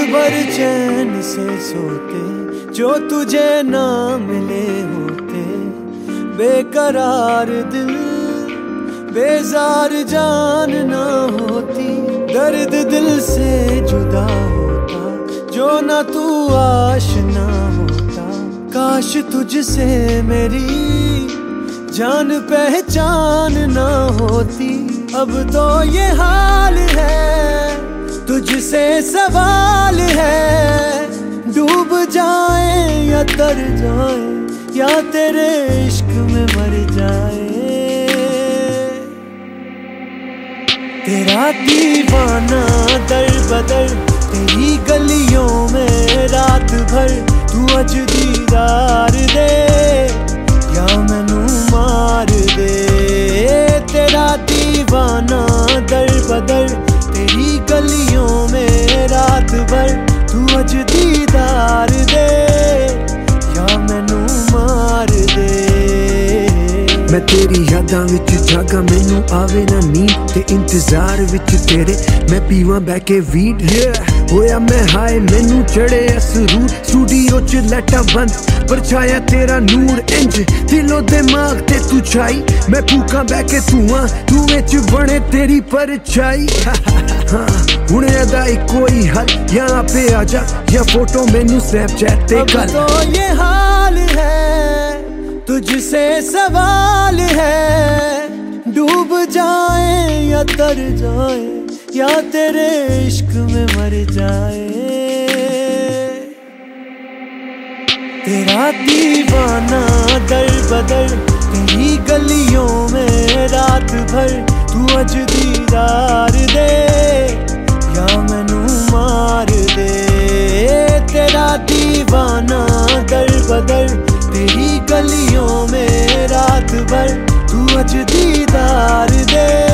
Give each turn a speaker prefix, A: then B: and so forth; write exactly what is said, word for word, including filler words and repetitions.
A: भर चैन से सोते जो तुझे ना मिले होते। बेकरार दिल बेजार जान ना होती। दर्द दिल से जुदा होता जो ना तू आशना होता। काश तुझसे मेरी जान पहचान ना होती। अब तो ये हाल है तुझसे सवाल है। डूब जाए या तर जाए या तेरे इश्क में मर जाए। तेरा दीवाना दर बदर तेरी गलियों में रात भर। तू अज दीदार दे या मैनू मार दे। तेरा दीवाना दर बदर तेरी गलियों में रात भर। तू अज दीदार दे या मैनू मार दे।
B: मैं तेरी यादां विच जागा मैनू आवे ना नींद। ते इंतजार विच तेरे मैं पीवां बह के वीड। होया मैं हाय मैनू चढ़े असरूर। स्टूडियो च लाइटां बंद परछाया तेरा नूर। इंज दिलो दिमाग ते तू छाई। मैं फूकां बह के धुआं धुएं च बने तेरी परछाई। हाँ हुणे दा कोई हल या पे आजा या फोटो मैनू स्नैपचैट ते कर।
A: तो ये हाल है तुझसे सवाल है। डूब जाए या तर जाए या तेरे इश्क में मर जाए। तेरा दीवाना दर बदर तेरी गलियों में रात भर। तू अज दीदार दे या मैनू मार दे। तेरा दीवाना दर बदर तेरी गलियों में रात भर। तू अज दीदार दे